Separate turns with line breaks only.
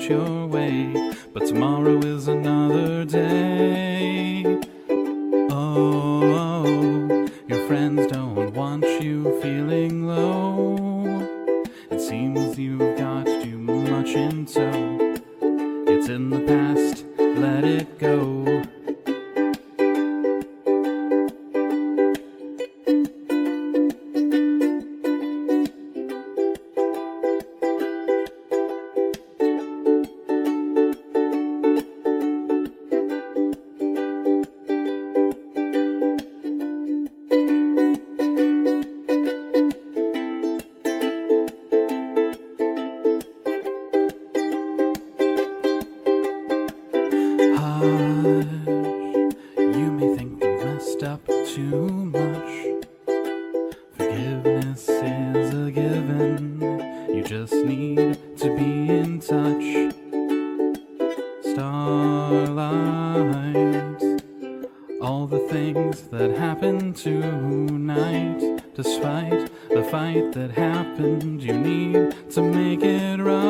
your way, but tomorrow is another day. Oh, your friends don't want you feeling low. It seems you've got too much in tow. It's in the past, let it go. You may think you've messed up too much. Forgiveness is a given. You just need to be in touch. Starlight, all the things that happened tonight. Despite the fight that happened, you need to make it right.